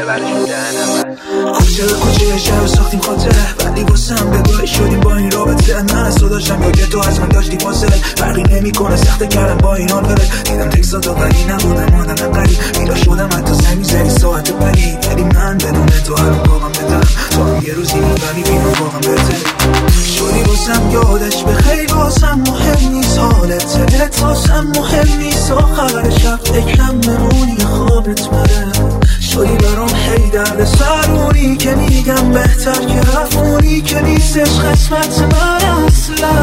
برشون دهنم کوچه به کوچه شهر ساختیم خاطره، ولی واسم بگاهی شدیم با این رابطه. من از تو داشتم یا که تو از من داشتی فاصله، فرقی نمی کنه سخته کردم با این حال بره. دیدم تکساتو ولی نبودم آدم قریب، بیدار شدم حتی زنگ میزنی ساعت پرید. ولی من بدون تو هر واقعا بهترم، تو هم یه روزی میفهمی بینم واقعا بهتره. شدی واسم یادش به خیلی واسم مهم نیست حالت، دلت واسم مهم نیست. آخر شب فکرم بمونی خوابت بره. شدی برام هی درد سرونی که میگم بهتر که رفونی، که نیستش قسمت من اصلا.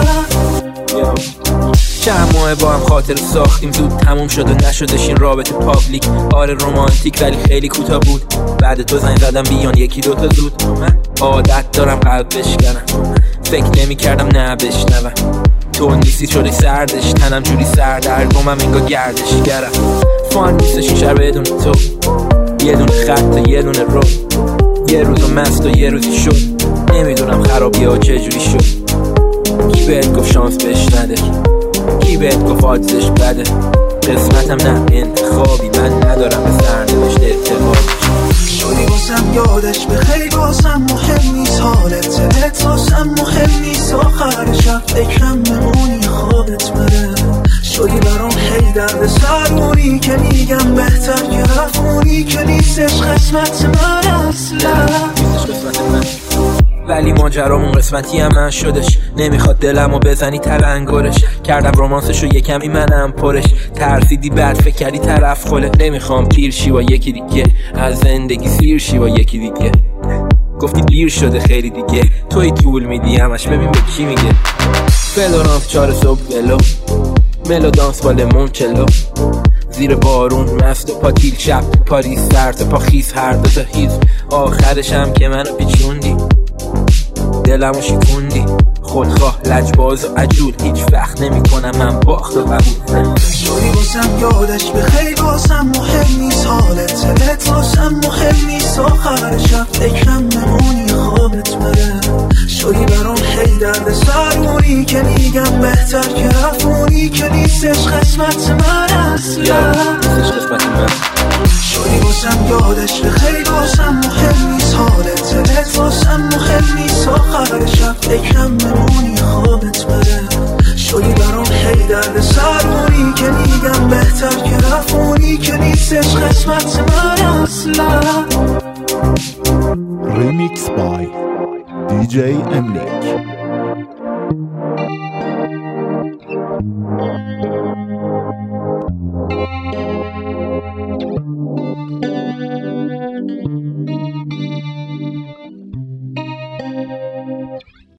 چند ماه با هم خاطر ساختیم، زود تموم شد و نشدش این رابطه پابلیک. آره رومانتیک ولی خیلی کوتاه بود. بعد تو زنگ زدم بیان یکی دوتا زود. من عادت دارم قلب بشکنم، فکر نمی کردم نه بشنوم. تو نیستی شده سردش، تنم جوری سردرگمم انگار گردشگرم. فان نیستش این شهر بدون تو، یه دونه خط و یه دونه رو. یه روزو مست و یه روزی شد، نمیدونم خرابی ها چجوری شد. کی بهت گفت شانس بهش نده، کی بهت گفت آدزش بده. قسمتم نه انتخابی، من ندارم به سرنوشت اعتقاد. شدی واسم یادش به خیلی واسم مهم نیست حالت، دلت واسم مهم نیست. آخر شب فکرم بمونی خوابت بره. شدی برام هی درد سرونی که میگم بهتر که رفونی، که نیستش قسمت من اصلا. ولی ماجرامون قسمتی هم من شدش، نمیخواد دلمو بزنی تلنگرش. کردم رومانسشو یه کمی منم پرش، ترسیدی بعد فکر کردی طرف خله. نمیخوام پیر شی با یکی دیگه، از زندگی سیر شی با یکی دیگه. گفتی دیر شده خیلی دیگه، توی طول میدی همش ببین به کی میگه. فلورانس 4 صبح ولو، ملو دانس با لیمونچلو. زیر بارون مست و پاتیل، شب پاریس سرد پا خیس، هر دو تا هیز. آخرشم که منو پیچوندی، دلمو شکوندی. خودخواه لجباز و عجول، هیچ وقت نمی کنم من باخت و قبول. شدی واسم یادش به خیلی واسم مهم نیست حالت، دلت واسم مهم نیست. آخر شب فکرم بمونی خوابت بره. شدی برام هی درد سرونی که میگم بهتر که رفونی، که نیستش قسمت من اصلا. شدی واسم یادش به خیلی واسم مهم نیست حالت، دلت واسم مهم نیست. آخر شب فکرم بمونی خوابت بره. شدی برام هی درد سرونی که میگم بهتر که رفونی، که نیستش قسمت من اصلا. ریمیکس بای دیجی املیک.